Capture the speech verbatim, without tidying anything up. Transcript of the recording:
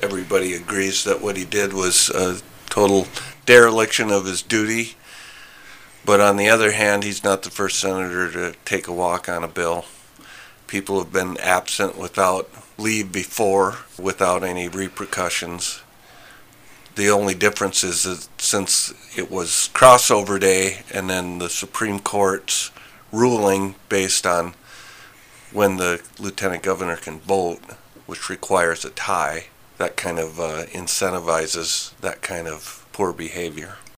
everybody agrees that what he did was a total dereliction of his duty. But on the other hand, he's not the first senator to take a walk on a bill. People have been absent without leave before, without any repercussions. The only difference is that since it was crossover day and then the Supreme Court's ruling based on when the lieutenant governor can vote, which requires a tie, that kind of uh, incentivizes that kind of poor behavior.